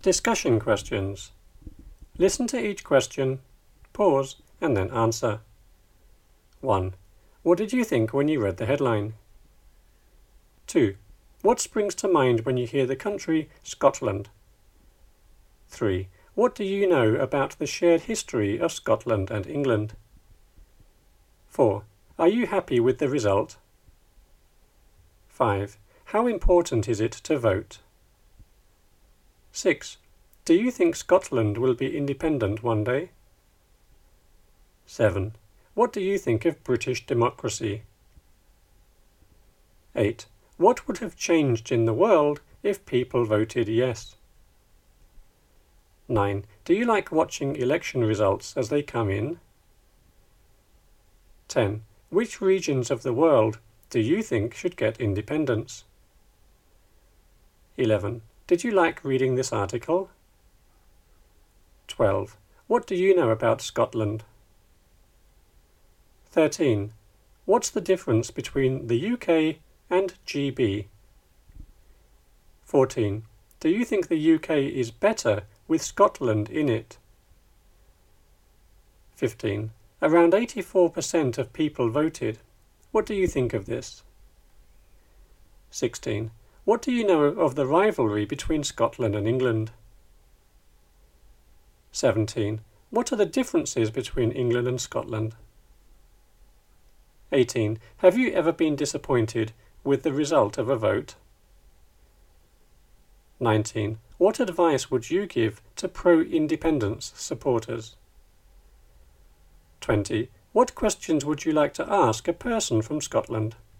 Discussion questions. Listen to each question, pause, and then answer. 1. What did you think when you read the headline? 2. What springs to mind when you hear the country Scotland? 3. What do you know about the shared history of Scotland and England? 4. Are you happy with the result? 5. How important is it to vote? 6. Do you think Scotland will be independent one day? 7. What do you think of British democracy? 8. What would have changed in the world if people voted yes? 9. Do you like watching election results as they come in? 10. Which regions of the world do you think should get independence? 11. Did you like reading this article? 12. What do you know about Scotland? 13. What's the difference between the UK and GB? 14. Do you think the UK is better with Scotland in it? 15. Around 84% of people voted. What do you think of this? 16. What do you know of the rivalry between Scotland and England? 17. What are the differences between England and Scotland? 18. Have you ever been disappointed with the result of a vote? 19. What advice would you give to pro-independence supporters? 20. What questions would you like to ask a person from Scotland?